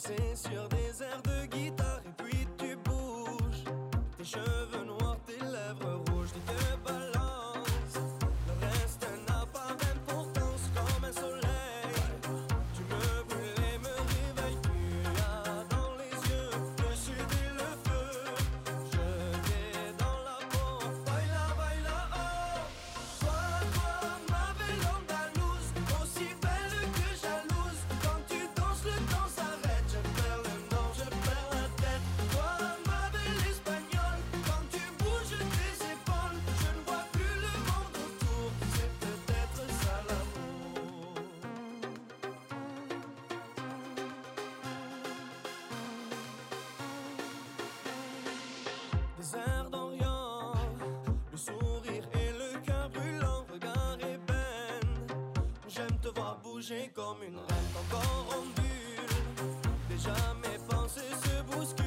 danser sur des airs de guitare et puis tu bouges. Tes cheveux noirs, tes lèvres rouges, tu te balances. Le reste n'a pas d'importance comme un soleil. Tu me brûles et me réveilles, tu as dans les yeux le sud et le feu. Je t'ai dans la peau, baila, baila, oh. Toi, ma belle andalouse, aussi belle que jalouse. Quand tu danses, le temps s'arrête. Je perds le nord, je perds la tête. Toi, ma belle espagnole, quand tu bouges tes épaules, je ne vois plus le monde autour. C'est peut-être ça l'amour. Des airs d'Orient, le sourire et le cœur brûlant, regard ébène. J'aime te voir bouger comme une reine, ton corps en bulle. Déjà mes pensées se bousculent.